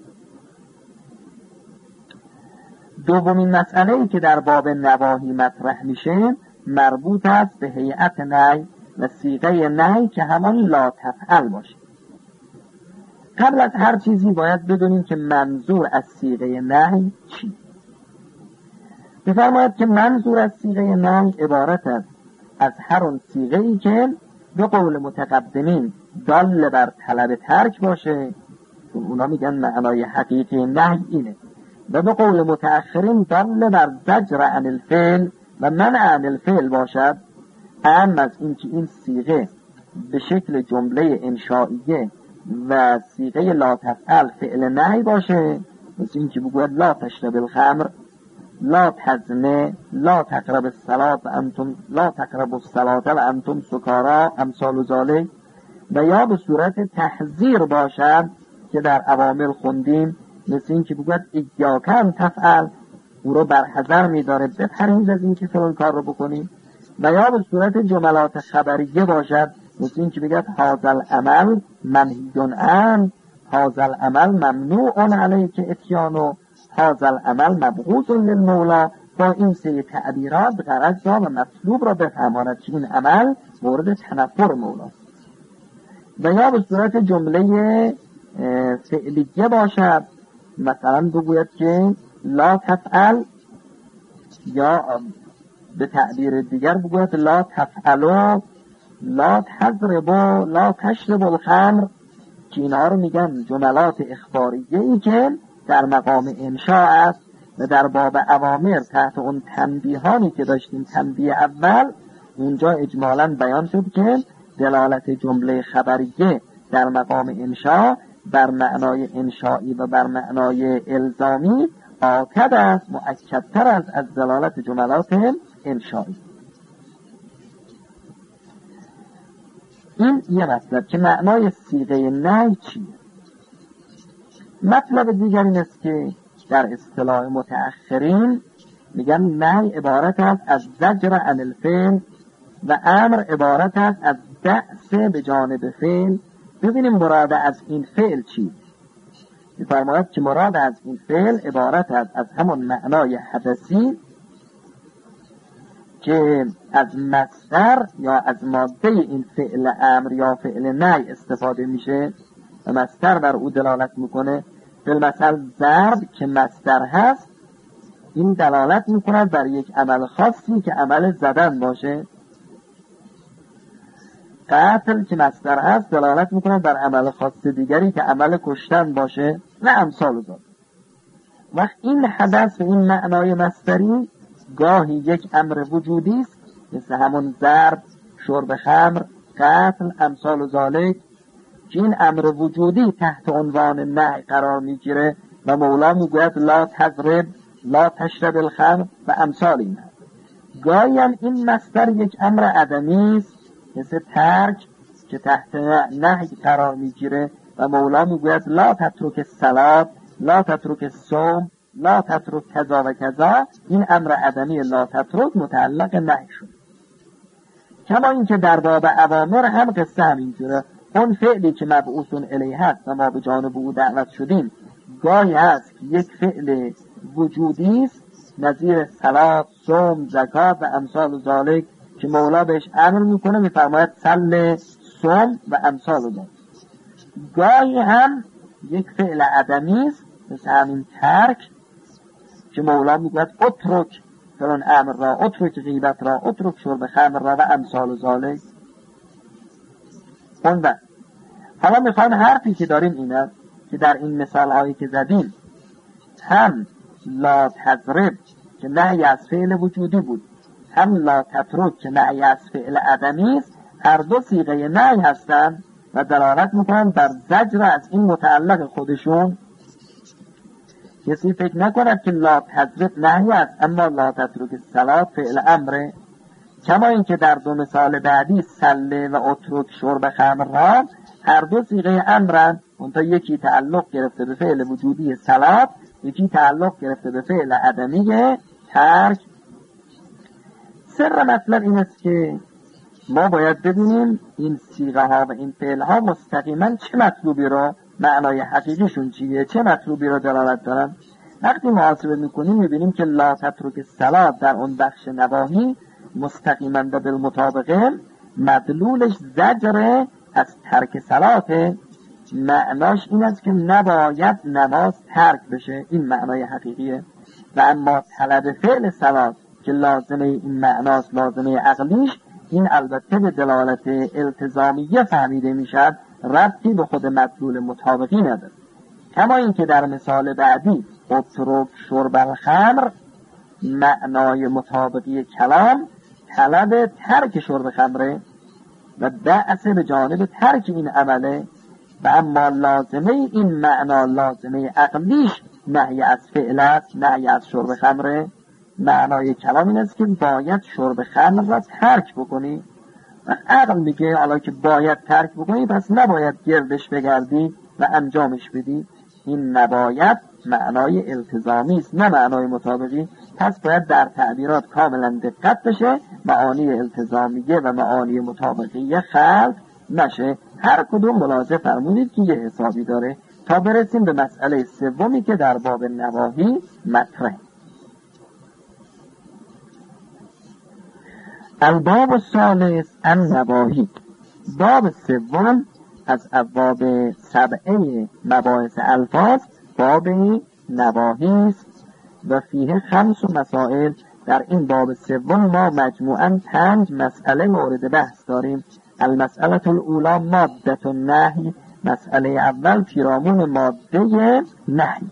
دومین مسئله ای که در باب نواهی مطرح میشه مربوط است به هیئت نهی و صیغه نهی که همان لا تفعل باشه. قبل از هر چیزی باید بدونیم که منظور از صیغه نهی چی؟ بفرماید که منظور از صیغه نهی عبارت است از هر اون صیغه ای که به قول متقدمین دال بر طلب ترک باشه، اونا میگن معنای حقیقی نهی اینه، و به قول متأخرین دال بر زجر عن الفعل و منع عن الفعل باشد. اهم از این که این صیغه به شکل جمله انشائیه و صیغه لا تفعل فعل نهی باشه، مثل این که بگوید لا تشرب الخمر، لا تزنه، لا تقرب الصلاة و انتم لا تقرب الصلاة و انتم سکارا، امثال ذالک. و یا به صورت تحذیر باشد که در اوامر خوندیم، مثل این که بگوید ایاک ان تفعل، او رو بر حذر می‌داره بپرهیز از این که فلان کار رو بکنی. و یا به صورت جملات خبریه باشد، مثل این که بگوید هذا العمل منهی عنه، هذا العمل ممنوع علیک اتیانو، هذا العمل مبغوض للمولا. با این سه تعبیرات غرض را و مطلوب را بفهماند که این عمل مورد تنفر مولاست. و یا به صورت جمله فعلیه باشد، مثلا بگوید که لا تفعل، یا به تعبیر دیگر بگوید لا تفعلوا لا تضربوا لا تشربوا الخمر، که اینها رو میگن جملات اخباریه ای که در مقام انشاء است و در باب اوامر تحت اون تنبیهانی که داشتیم، تنبیه اول اونجا اجمالاً بیان شد که دلالت جمله خبریه در مقام انشاء بر معنای انشایی و بر معنای الزامی آکد است، مؤکدتر است از دلالت جملات انشایی. این یه مطلب که معنای صیغه نهی چیه. مطلب دیگر این است که در اصطلاح متأخرین میگن نهی عبارت است از زجر عن الفعل و امر عبارت است از دعس به جانب فعل. ببینیم مراد از این فعل چی. می‌فرماید که مراد از این فعل عبارت است از همون معنای حدثی که از مصدر یا از ماده این فعل امر یا فعل نهی استفاده میشه و مصدر بر او دلالت میکنه. بالمثل ضرب که مصدر هست این دلالت میکند بر یک عمل خاصی که عمل زدن باشه. قتل که مصدر هست دلالت میکند بر عمل خاص دیگری که عمل کشتن باشه و امثال ذالک. وقت این حدث و این معنای مصدری گاهی یک امر وجودی است مثل همون ضرب، شرب خمر، قتل، امثال ذالک، که این امر وجودی تحت عنوان نهی قرار میگیره و مولا میگوید لا تضرب لا تشرب الخمر و امثال این هست. گاهی هم این مصدر یک امر عدمی است مثل ترک که تحت نهی قرار میگیره و مولا میگوید لا تترک الصلاة لا تترک الصوم لا تترک کذا و کذا. این امر عدمی لا تترک متعلق نهی شد. کما این که در باب اوامر هم قصه همینجوره. اون فعلی که مبعوث الیه هست و ما به جانب او دعوت شدیم گاهی هست که یک فعل وجودی است نظیر صلات، صوم، زکات و امثال ذالک که مولا بهش امر میکنه، میفرماید صل، صوم و امثال ذالک. گاهی هم یک فعل عدمی است مثل همین ترک که مولا میگوید اترک فلان امر را، اترک غیبت را، اترک شرب خمر را و امثال ذالک. اون وقت حالا میخوایم حرفی که داریم این است که در این مثال هایی که زدیم هم لا تضرب که نهی از فعل وجودی بود، هم لا تترک که نهی از فعل عدمی است، هر دو صیغه نهی هستند و دلالت میکنن بر زجر از این متعلق خودشون. کسی فکر نکند که لا تضرب نهی است اما لا تترک الصلاة فعل امره، کما این که در دو مثال بعدی سله و اترک شرب خمر را هر دو صیغه امرن، اونتا یکی تعلق گرفته به فعل وجودی صلات، یکی تعلق گرفته به فعل عدمی ترک. سر مطلب این است که ما باید ببینیم این صیغه ها و این فعل ها مستقیما چه مطلوبی را، معنای حقیقیشون چیه، چه مطلوبی را دلالت دارن. وقتی محاسبه میکنیم میبینیم که لا تترک الصلاة در اون بخش نواهی مستقیما و بالمطابقه مدلولش زجر از ترک صلاته. معناش این است که نباید نماز ترک بشه، این معنای حقیقیه. و اما طلب فعل صلات که لازمه این معناست، لازمه عقلیش، این البته به دلالت التزامیه فهمیده میشد، ربطی به خود مدلول مطابقی نداره. کما این که در مثال بعدی اترک شرب الخمر معنای مطابقی کلام طلب ترک شرب خمره و دعس به جانب ترک این عمله، و اما لازمه این معنا، لازمه عقلیش نهی از فعل است، نهی از شرب خمره. معنای کلام این است که باید شرب خمر را ترک بکنی و عقل میگه حالا که باید ترک بکنی پس نباید گردش بگردی و انجامش بدی. این نباید معنای التزامی است نه معنای مطابقی. پس باید در تعبیرات کاملا دقت بشه، معانی التزامیه و معانی مطابقی خلق نشه. هر کدوم ملاحظه فرمودید که یه حسابی داره تا برسیم به مسئله سومی که در باب نواهی مطرحه. الباب الثالث النواهی. باب سوم از ابواب سبعه مباحث الفاظ باب نواهی است و فیه خمس و مسائل در این باب سوم ما مجموعاً پنج مسئله مورد بحث داریم. المسئله الاولی ماده النهی، مسئله اول پیرامون ماده نهی.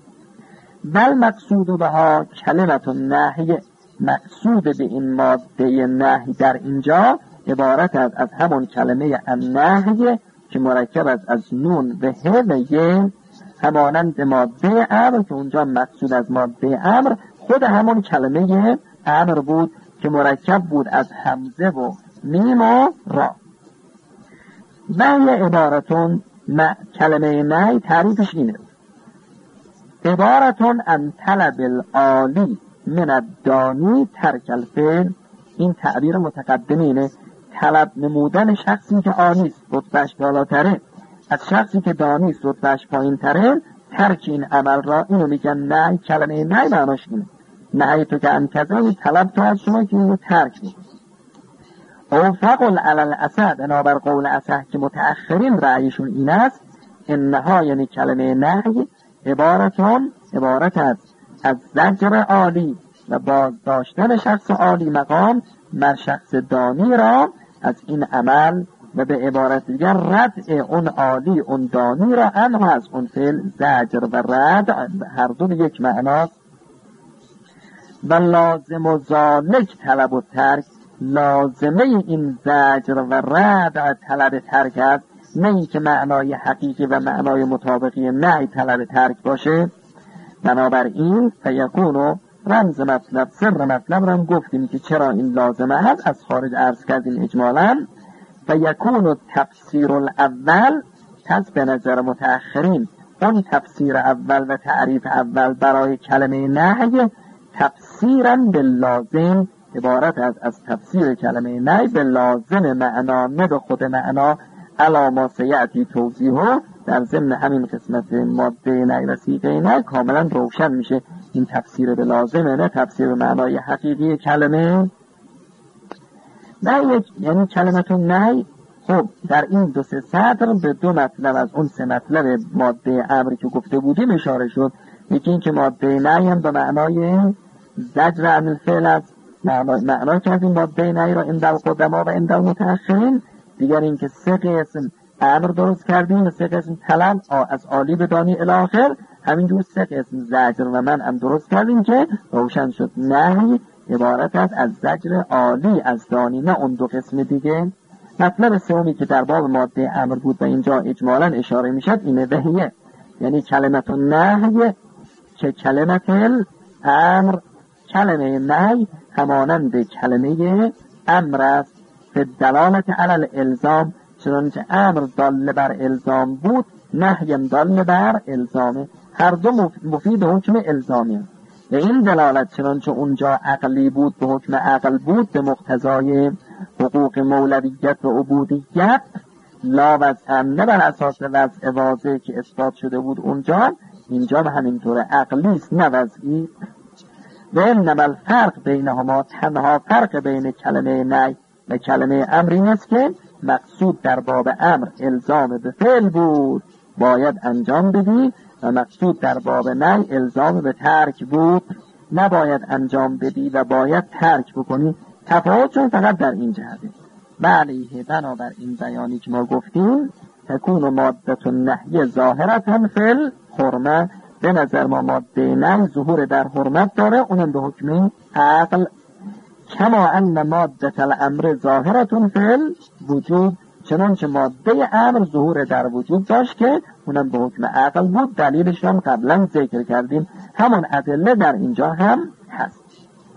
بل مقصود بها کلمت النهی، مقصود به این ماده نهی در اینجا عبارت است از همون کلمه النهی که مرکب است از نون و ه و ی، همانند ماده امر که اونجا مقصود از ماده امر خود همون کلمه امر بود که مرکب بود از همزه و میم و را. و یه عبارتون کلمه نهی تعریفش اینه: عبارتون ان طلب العالی من الدانی ترک الفعل. این تعبیر متقدمینه، طلب نمودن شخصی که عالیست رتبهش بالاتره از شخصی که دانیست رتبهش پایین تره ترک این عمل را. اینو میگن نهی. کلمه نهی معناش اینه: نهی تو که انکزه، طلب تو از شما که اینو ترک بید. او فقل علی الاسد، بنابر قول اسد که متأخرین رأیشون این است، انها یعنی کلمه نهی عبارتون عبارت است از زجر عالی و بازداشتن شخص عالی مقام مر شخص دانی را از این عمل، و به عبارت دیگر رد اون عالی اون دانی را انها از اون فعل. زجر و رد هر دو یک معناست. و لازم و ذالک طلب و ترک، لازمه این زجر و رد طلب ترک است، نه این که معنای حقیقی و معنای مطابقی نهی طلب ترک باشه. بنابراین فیکونو رمز مطلب سر مطلب را هم گفتیم که چرا این لازمه هست، از خارج عرض کردیم اجمالا. فیکونو تفسیر الاول، پس به نظر متأخرین اون تفسیر اول و تعریف اول برای کلمه نهی تفسیرا باللازم، عبارت از از تفسیر کلمه نهی به لازم معنا، نه به خود معنا. علا ما سیعتی توضیحه، در ضمن همین قسمت ماده نهی و صیغه نهی کاملا روشن میشه این تفسیر به لازمه، نه تفسیر به معنای حقیقی کلمه. نه یعنی کلمت نهی خب در این دو سه سطر به دو مطلب از اون سه مطلب ماده امری که گفته بودیم اشاره شد. یکی این که ماده نهی هم به معنای زجر عن الفعل است، معنای که از این ماده نهی را اندل قدما و اندل متأخرین. دیگر این که سه قسم امر درست کردیم و سه قسم طلب از عالی به دانی الاخر، همینجور سه قسم زجر و من هم درست کردیم که روشن شد نهی عبارت است از زجر عالی از دانی، نه اون دو قسم دیگه. مطلب سومی که در باب ماده امر بود و اینجا اجمالا اشاره میشد اینه وحیه، یعنی کلمت نهی که کلمت امر. کلمه نهی همانند کلمه امر است به دلالت علی الالزام، چنانچه امر دال بر الزام بود نهی دال بر الزامه، هر دو مفید حکم الزامی است. به این دلالت چنانچه اونجا عقلی بود به حکم عقل بود، به مقتضای حقوق مولویت و عبودیت، لا وضع نه بر اساس وضع واضح که اثبات شده بود اونجا، اینجا به همینطور عقلی است نه وضعی. و انما الفرق بینهما، تنها فرق بین کلمه نهی و کلمه امر این است که مقصود در باب امر الزام به فعل بود باید انجام بدی، و مقصود در باب نهی الزام به ترک بود نباید انجام بدی و باید ترک بکنی. تفاوتشون فقط در این جهته. علیه بنابر این بیانی که ما گفتیم تکون ماده النهی ظاهرة فی الحرمه، به نظر ما ماده نهی ظهور در حرمت داره، اونم به حکم عقل. کما ان ماده الامر ظاهرة فی الوجوب، چنانچه ماده امر ظهور در وجود داشت که اونم به حکم عقل بود. دلیلش هم قبلا ذکر کردیم، همون ادله در اینجا هم هست.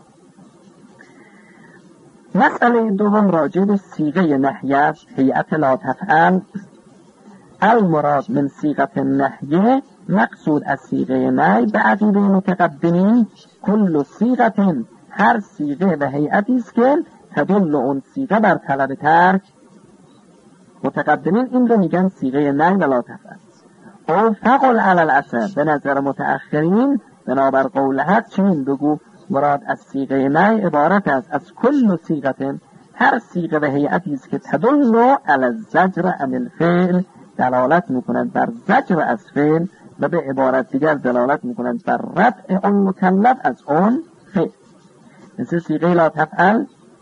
مسئله دوم راجع به صیغه نهی است. هیئت لا تفعل. المراد من صیغه نهی، مقصود از صیغه نهی به عقیده متقدمین کل صیغه، هر صیغه و هیئتی است که تدل اون صیغه بر طلب ترک. متقدمین این رو میگن صیغه نهی و لا تفعل. او فقل علی الاسد، به نظر متأخرین بنابر قول حق چنین بگو مراد از صیغه نهی عبارت است از کل صیغه، هر صیغه و هیئتی است که تدل علی الزجر عن الفعل، دلالت میکنند بر زجر از فعل، و به عبارت دیگر دلالت میکنند بر رفع اون مکلف از اون فعل. مثل صیغه لا تفعل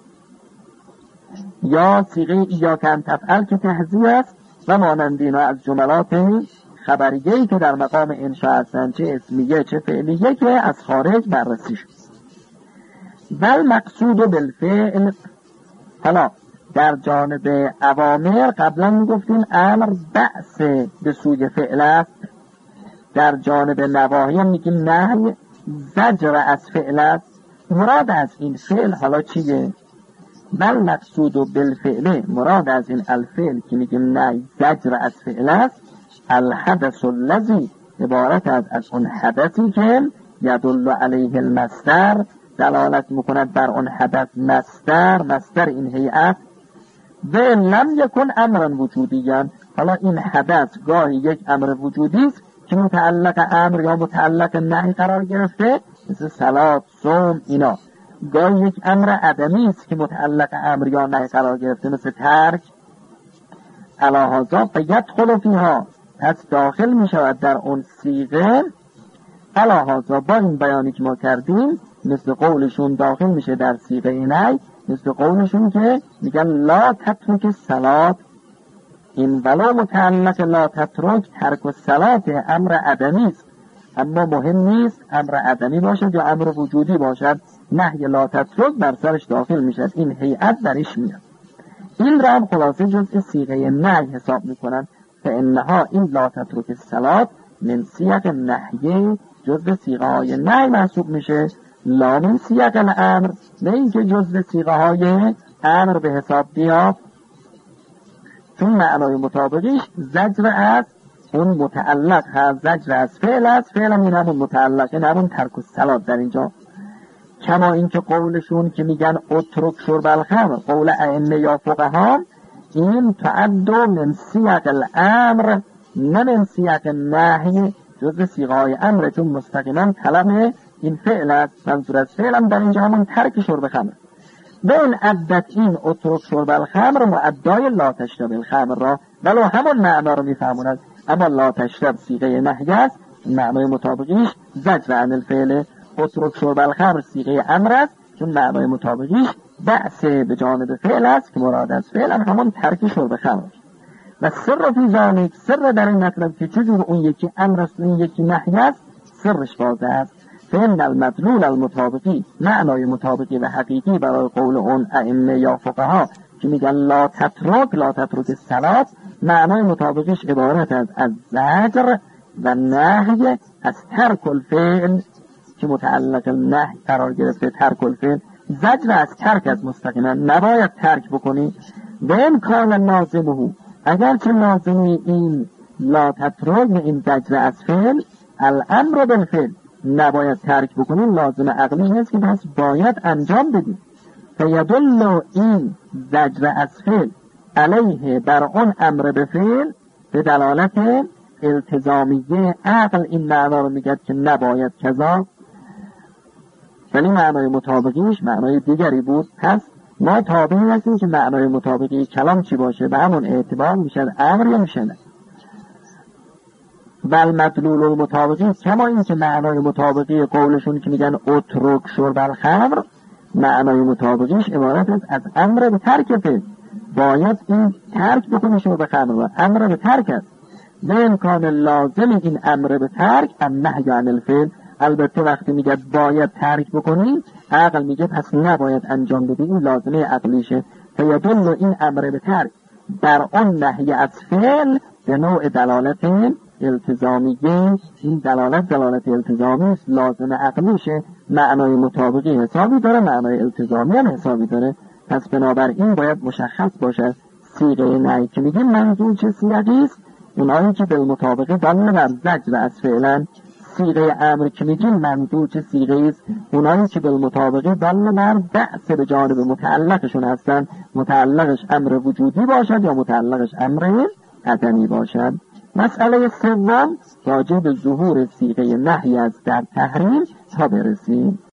یا صیغه ایاک ان تفعل که تحذیه است و مانند اینا از جملات خبریه‌ای که در مقام انشاء هستند، چه اسمیه چه فعلیه، که از خارج بررسی شد. بل مقصود بالفعل، حالا در جانب اوامر قبلا میگفتیم امر بعث به سوی فعل است، در جانب نواهی میگیم نهی زجر از فعل است. مراد از این فعل حالا چیه؟ بل مقصود بالفعل، مراد از این الفعل که میگیم نهی زجر از فعل است، الحدث الذی، عبارت از از اون حدثی که یدل علیه المصدر، دلالت میکند بر اون حدث مصدر، مصدر این هیئت، و لم یکن امرا وجودیا. حالا این حدث گاهی یک امر وجودی است که متعلق امر یا متعلق نهی قرار گرفته، مثل صلات، صوم اینا. گاهی یک امر عدمی است که متعلق امر یا نهی قرار گرفته، مثل ترک. علاهذا فیدخل فیها، پس داخل می شود در اون صیغه. علاهذا با این بیانی که ما کردیم، مثل قولشون داخل میشه در صیغه نهی، مثل قولشون که میگن لا تترک الصلاة، این ولا متعلق لا تترک ترک الصلاة امر عدمی است، اما مهم نیست امر عدمی باشد یا امر وجودی باشد، نهی لا تترک بر سرش داخل میشد، این هیئت درش میاد. این را هم خلاصه جزء صیغه نهی حساب میکنن، فانها این لا تترک الصلاة من سیاق نهی، جزء صیغه های نهی محسوب میشه، لا من سیاق الامر، نه اینکه جزء صیغه های امر به حساب بیاد، چون معنای مطابقیش زجر از اون متعلق هست، زجر از فعل است، فعل هم این همون متعلقه، نه همون ترک الصلاة در اینجا. کما اینکه قولشون که میگن اترک شرب الخمر، قول ائمه یا فقها، این تعد من سیاق الامر نه من سیاق نهی، جزء صیغه های امر، چون مستقیما طلب این فعل است، منظور از فعل هم در اینجا همون ترک شرب خمر. به این عدت این اترک شرب الخمر معدای لا تشرب الخمر را، ولو همون معنا رو میفهمونند، اما لا تشرب صیغه نهی است، معنای مطابقیش زجر عن الفعل. اترک شرب الخمر صیغه امر است، چون معنای مطابقیش بعث به جانب فعل است که مراد از فعل هم همون ترک شرب خمر. و سر فی ذلک، سر در این مطلب که چجور اون یکی امر است و این یکی نهی است، سرش واضح است. فإن المدلول المطابقی، معنای مطابقی و حقیقی برای قول اون ائمه یا فقها که میگن لا تترک لا تترک الصلاة، معنای مطابقیش عبارت است از زجر و نهی از ترک الفعل که متعلق نهی قرار گرفته، ترک الفعل، زجر از ترک از مستقیما، نباید ترک بکنی. و این کان لازمه، اگر که لازمی این لا تترک و این زجر از فعل، الامر بالفعل، نباید ترک بکنیم، لازم عقلی هست که بس باید انجام بدیم. فیدل این زجر از فعل علیه بر اون امر به فعل، به دلالت التزامیه عقل این معنا رو میگه که نباید کذا، ولی معنای مطابقیش معنای دیگری بود. پس ما تابعی هستیم که معنای مطابقی کلام چی باشه، به همون اعتبار میشه امر یا میشه نه. بل مدلول المطابقی، کما این که معنای مطابقی قولشون که میگن اترک شرب الخمر، معنای مطابقیش عبارت است از امر به ترک فعل، باید این ترک بکنه شرب خمر، امر به ترک است. به امکان لازم این امر به ترک النهی عن الفعل، البته وقتی میگه باید ترک بکنی، عقل میگه پس نباید انجام بدی، این لازمه عقلیشه. فیدل این امر به ترک در اون نهی از فعل به نوع دلالت التزامیه، این دلالت دلالت التزامی است، لازم عقلیشه، معنای مطابقی حسابی داره، معنای التزامی هم حسابی داره. پس بنابراین باید مشخص باشه صیغه نهی که میگیم منظور چه صیغه‌ای است، اونایی که بالمطابقه دل بر زجر از فعلا. صیغه امر که میگیم منظور چه صیغه‌ای است، اونایی که بالمطابقه دل بر بعث به جانب متعلقشون هستن، متعلقش امر وجودی باشد یا متعلقش امر عدمی باشد. مسئله سوم راجع به ظهور صیغه نهی از در تحریم تا برسیم.